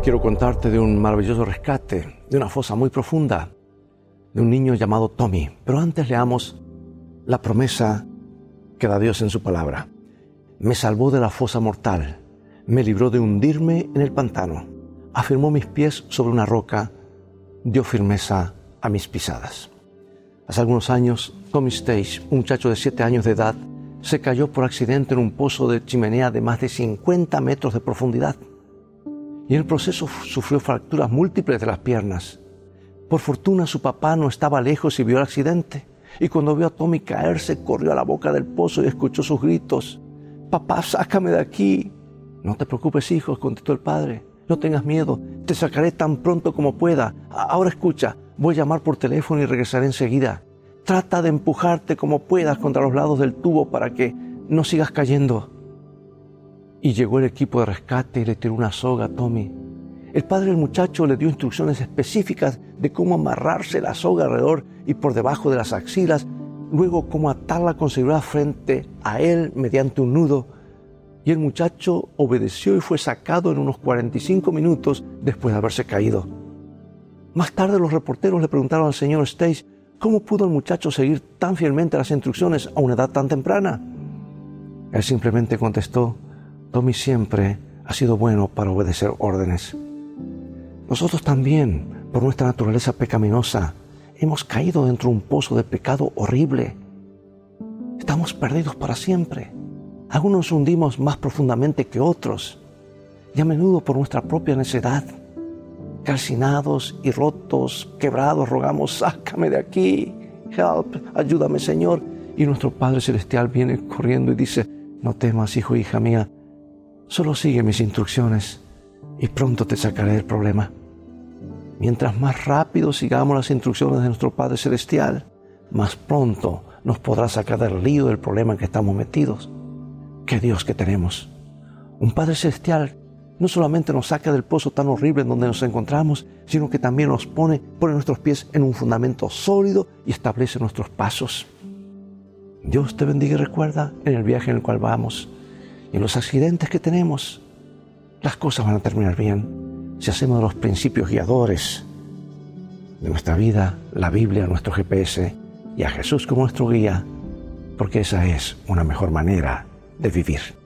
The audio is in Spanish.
quiero contarte de un maravilloso rescate, de una fosa muy profunda, de un niño llamado Tommy. Pero antes leamos la promesa que da Dios en su palabra. Me salvó de la fosa mortal, me libró de hundirme en el pantano, afirmó mis pies sobre una roca, dio firmeza a mis pisadas. Hace algunos años, Tommy Stage, un muchacho de 7 años de edad, se cayó por accidente en un pozo de chimenea de más de 50 metros de profundidad. Y en el proceso sufrió fracturas múltiples de las piernas. Por fortuna su papá no estaba lejos y vio el accidente. Y cuando vio a Tommy caerse, corrió a la boca del pozo y escuchó sus gritos. «Papá, sácame de aquí». «No te preocupes, hijo», contestó el padre. «No tengas miedo, te sacaré tan pronto como pueda. Ahora escucha, voy a llamar por teléfono y regresaré enseguida. Trata de empujarte como puedas contra los lados del tubo para que no sigas cayendo». Y llegó el equipo de rescate y le tiró una soga a Tommy. El padre del muchacho le dio instrucciones específicas de cómo amarrarse la soga alrededor y por debajo de las axilas, luego cómo atarla con seguridad frente a él mediante un nudo. Y el muchacho obedeció y fue sacado en unos 45 minutos después de haberse caído. Más tarde los reporteros le preguntaron al señor Stage cómo pudo el muchacho seguir tan fielmente las instrucciones a una edad tan temprana. Él simplemente contestó: «Tommy siempre ha sido bueno para obedecer órdenes». Nosotros también, por nuestra naturaleza pecaminosa, hemos caído dentro de un pozo de pecado horrible. Estamos perdidos para siempre. Algunos nos hundimos más profundamente que otros, y a menudo por nuestra propia necedad. Calcinados y rotos, quebrados, rogamos: «Sácame de aquí, help, ayúdame, Señor». Y nuestro Padre Celestial viene corriendo y dice: «No temas, hijo, hija mía, solo sigue mis instrucciones y pronto te sacaré del problema». Mientras más rápido sigamos las instrucciones de nuestro Padre Celestial, más pronto nos podrá sacar del lío del problema en que estamos metidos. ¡Qué Dios que tenemos! Un Padre Celestial no solamente nos saca del pozo tan horrible en donde nos encontramos, sino que también nos pone nuestros pies en un fundamento sólido y establece nuestros pasos. Dios te bendiga y recuerda, en el viaje en el cual vamos y en los accidentes que tenemos, las cosas van a terminar bien si hacemos de los principios guiadores de nuestra vida, la Biblia, nuestro GPS, y a Jesús como nuestro guía, porque esa es una mejor manera de vivir.